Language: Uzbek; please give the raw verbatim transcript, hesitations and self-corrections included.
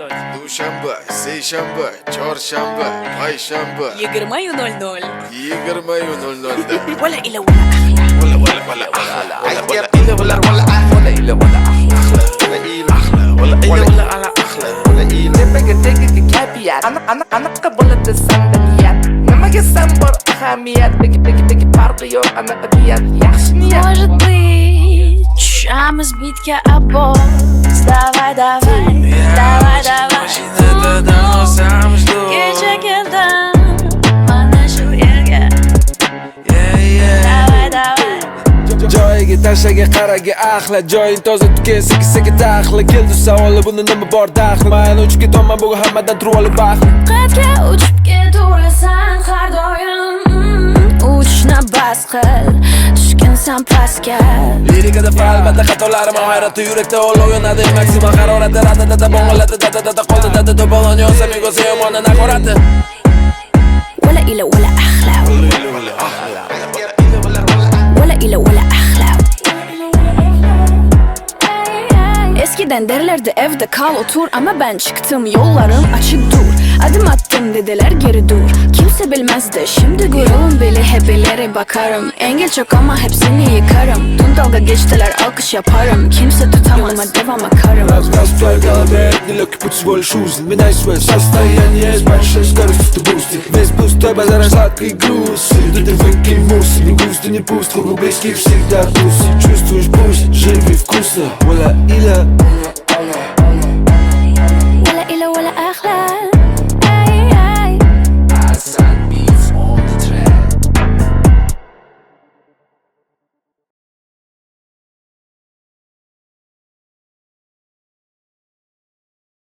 Dushanba, seshanba, chorshanba, payshanba yigirma nol nol yigirma nol nolda ولا إلى ولا أحلى ولا ولا ولا أحلى ولا ولا إلا ولا ولا أحلى ولا إلا ولا أحلى ولا إلا أحلى ولا إلا ولا على أحلى ولا إلا نبقى تيجي كابيات أنا أنا أنا قبلت السندنيات لما جسمبر أهميات بيجي بيجي بيجي باربيو أنا أبيات يخشنيات Может быть, а мы сбитки обоз. Давай, давай, давай, давай. Gece geldim bana şu yerga. Davay, davay. Joyiga tashaga qaraga ahla joying toza tuken seki seki daxli keldi savoli buni nima bor daxli mayli uchga to'man bugun hammadan turib olib baxli Qatga uchib keturasan har doim. Uchishni bas qil, tushgansan pastga. Lirikada falbada xatolarim hayrati yurakda olov yonadi maksimal harorati radada bo'g'iladi dadada qoldi dada to'polon yonsa mengo'sa yomondan akorati ولا إلى ولا أحلى ولا إلى ولا أحلى. Eskiden derlerdi evde kal otur ama ben çıktım yollarım açık dur. Adım attım dediler geri dur. Kimse bilmezdi şimdi gururun beli hebeleri bakarım. Engel çok ama hepsini yıkarım. Dün dalga geçtiler alkış yaparım. Kimse tutamaz yoluma devam akarım. Раз настрой в голове, нелегкий путь всего лишь узел. Меняй свое состояние, с большой скоростью ты бустик. Весь пустой базар, сладкий груз. Да ты выкинь мусор, не густо, не пусто. Кругу близких всегда тусит. Чувствуешь пусть, живи вкусно. Вуаля, иля